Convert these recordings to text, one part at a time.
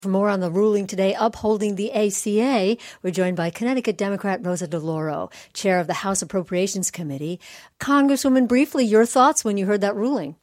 For more on the ruling today upholding the ACA, we're joined by Connecticut Democrat Rosa DeLauro, chair of the House Appropriations Committee. Congresswoman, briefly, your thoughts when you heard that ruling?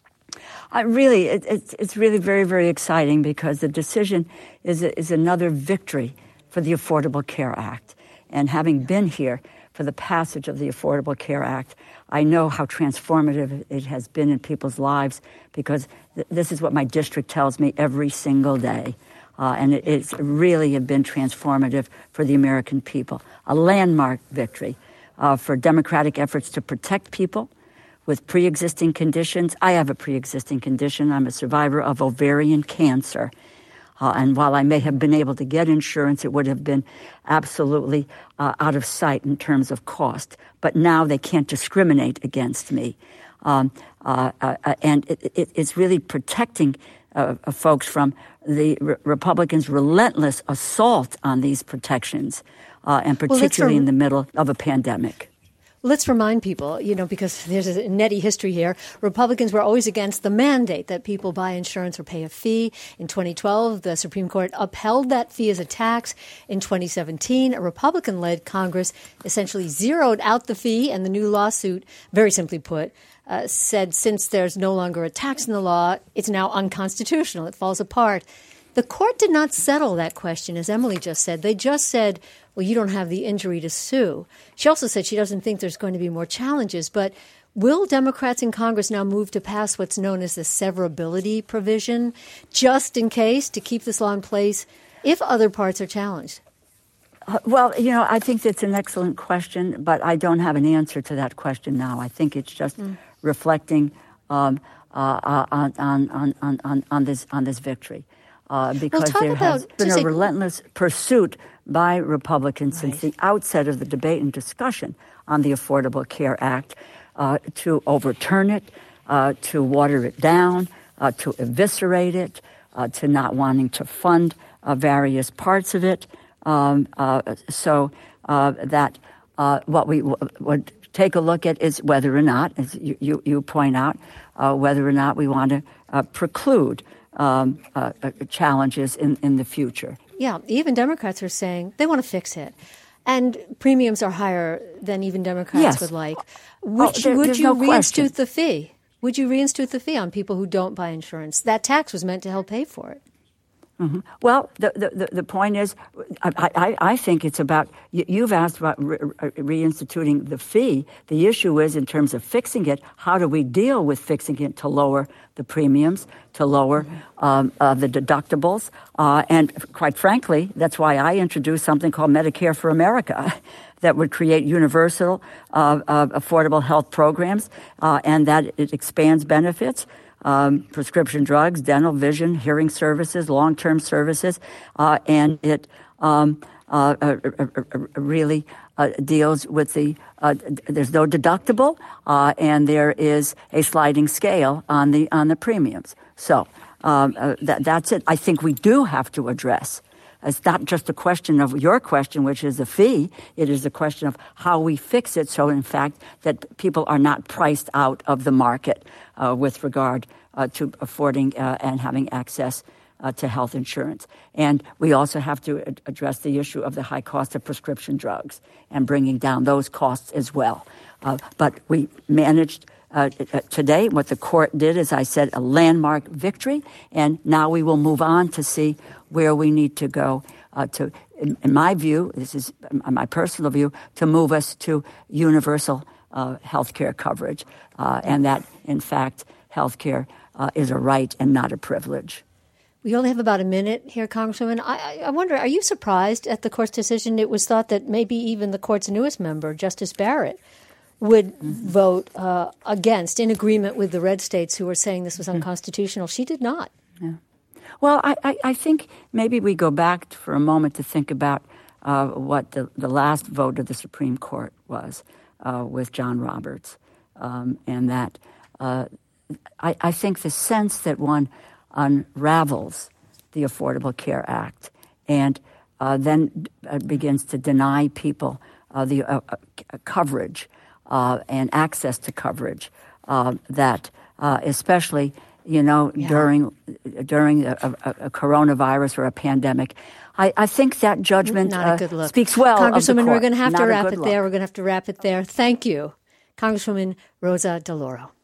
It's really very, very exciting because the decision is another victory for the Affordable Care Act. And having been here for the passage of the Affordable Care Act, I know how transformative it has been in people's lives because this is what my district tells me every single day. And it's really have been transformative for the American people. A landmark victory for democratic efforts to protect people with pre-existing conditions. I have a pre-existing condition. I'm a survivor of ovarian cancer. And while I may have been able to get insurance, it would have been absolutely out of sight in terms of cost. But now they can't discriminate against me. And it's really protecting folks from the Republicans' relentless assault on these protections, and particularly in the middle of a pandemic. Let's remind people, because there's a netty history here. Republicans were always against the mandate that people buy insurance or pay a fee. In 2012, the Supreme Court upheld that fee as a tax. In 2017, a Republican-led Congress essentially zeroed out the fee, and the new lawsuit, very simply put, said since there's no longer a tax in the law, it's now unconstitutional. It falls apart. The court did not settle that question, as Emily just said. They just said, well, you don't have the injury to sue. She also said she doesn't think there's going to be more challenges. But will Democrats in Congress now move to pass what's known as the severability provision, just in case, to keep this law in place if other parts are challenged? Well, I think that's an excellent question, but I don't have an answer to that question now. I think it's just reflecting on this victory, because there has been a relentless pursuit by Republicans since the outset of the debate and discussion on the Affordable Care Act to overturn it, to water it down, to eviscerate it, to not wanting to fund various parts of it. So that what we would take a look at is whether or not, as you point out, whether or not we want to preclude challenges in the future. Yeah, even Democrats are saying they want to fix it. And premiums are higher than even Democrats would like. Would you reinstitute the fee? Would you reinstitute the fee on people who don't buy insurance? That tax was meant to help pay for it. Mm-hmm. Well, the point is, I think it's about, you've asked about reinstituting the fee. The issue is, in terms of fixing it, how do we deal with fixing it to lower the premiums, to lower the deductibles? And quite frankly, that's why I introduced something called Medicare for America that would create universal, affordable health programs, and that it expands benefits. Prescription drugs, dental, vision, hearing services, long-term services, and it really deals with there's no deductible, and there is a sliding scale on the premiums. So that's it. I think we do have to address. It's not just a question of your question, which is the fee. It is a question of how we fix it so, in fact, that people are not priced out of the market with regard to affording and having access to health insurance. And we also have to address the issue of the high cost of prescription drugs and bringing down those costs as well. But we managed today. What the court did, as I said, a landmark victory. And now we will move on to see where we need to go in my view, this is my personal view, to move us to universal health care coverage. And that, in fact, health care is a right and not a privilege. We only have about a minute here, Congresswoman. I wonder, are you surprised at the court's decision? It was thought that maybe even the court's newest member, Justice Barrett, would vote against, in agreement with the red states who were saying this was unconstitutional. She did not. Yeah. Well, I think maybe we go back for a moment to think about what the last vote of the Supreme Court was with John Roberts, and that I think the sense that one unravels the Affordable Care Act and then begins to deny people the coverage and access to coverage that especially during a coronavirus or a pandemic. I think that judgment speaks well Congresswoman, of the court. We're going to have to Not a wrap good it look. there. We're going to have to wrap it there. Thank you, Congresswoman Rosa DeLauro.